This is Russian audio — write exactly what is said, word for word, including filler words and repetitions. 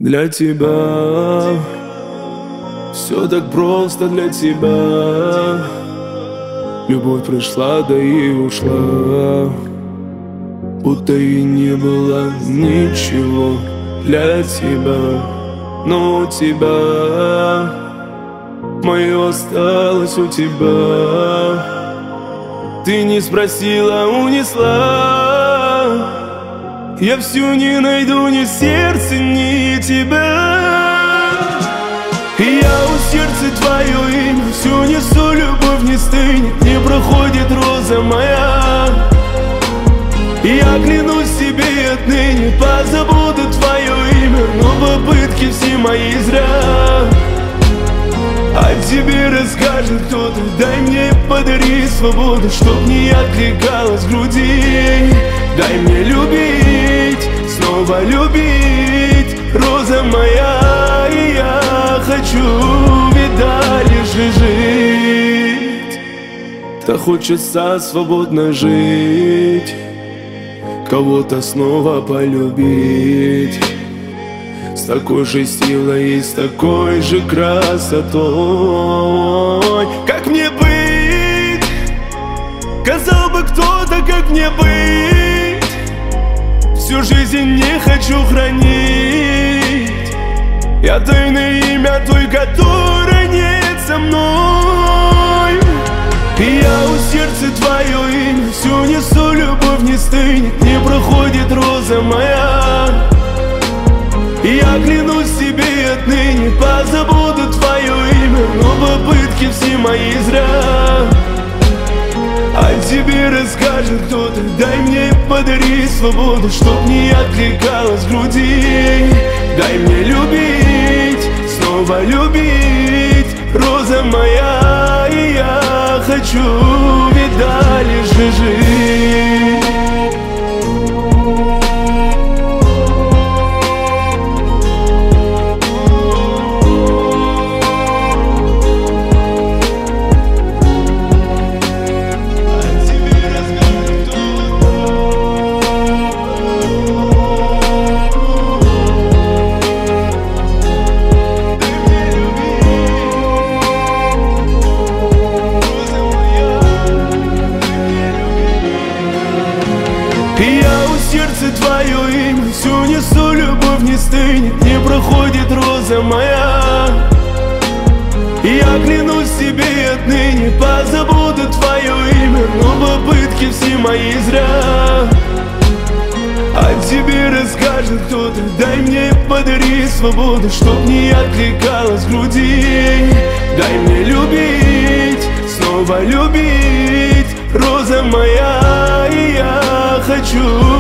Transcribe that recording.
Для тебя все так просто, для тебя любовь пришла, да и ушла, будто и не было ничего для тебя. Но у тебя мое осталось у тебя. Ты не спросила, унесла. Я всю не найду ни в сердце, ни тебя. И я у сердца твое имя всю несу, любовь не стынет, не проходит роза моя. И я клянусь себе отныне, позабуду твое имя, но попытки все мои зря. О тебе расскажет кто-то, дай мне, подари свободу, чтоб не откликалась в груди. Дай мне любить, снова любить, роза моя. И я хочу, видали же, жить. Так хочется свободно жить, кого-то снова полюбить, с такой же силой и с такой же красотой. Как мне быть? Сказал бы кто-то, как мне быть? Всю жизнь не хочу хранить я тайное имя той, которой нет со мной. И я у сердца твое имя всю несу, любовь не стынет, не проходит роза моя. И я клянусь себе отныне, позабуду твое имя, но попытки все мои зря. О тебе расскажет кто-то, дай мне, подари свободу, чтоб не откликалась в груди. Дай мне любить, снова любить, роза моя. И я хочу, видали же, жить. И я у сердца твое имя всю несу, любовь не стынет, не проходит роза моя. И я клянусь себе отныне, позабуду твое имя, но попытки все мои зря. О тебе расскажет кто-то, дай мне, подари свободу, чтоб не откликалась в груди. Дай мне любить, снова любить, роза моя. И я хочу